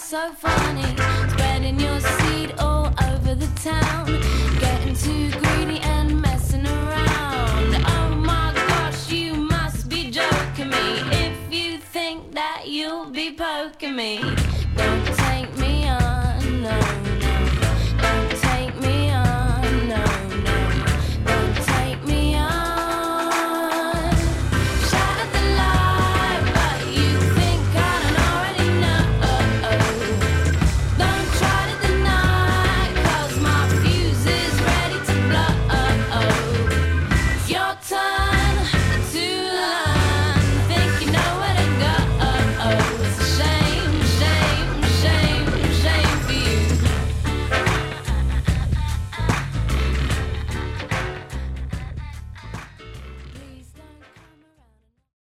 so funny, spreading your seed all over the town, getting too greedy and messing around. Oh my gosh, you must be joking me if you think that you'll be poking me.